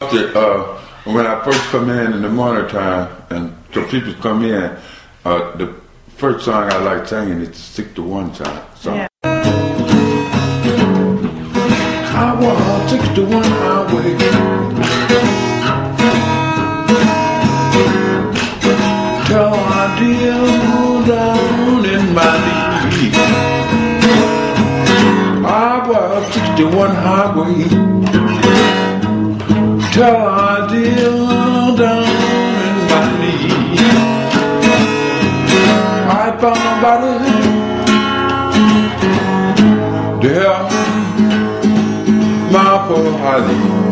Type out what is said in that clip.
When I first come in the morning time, and so people come in, the first song I like singing is the 61 song. Yeah. I walk 61 highway. Till I deal down in my knee. I walk 61 highway. Till I deal down in my knee. I found nobody there. My poor Holly.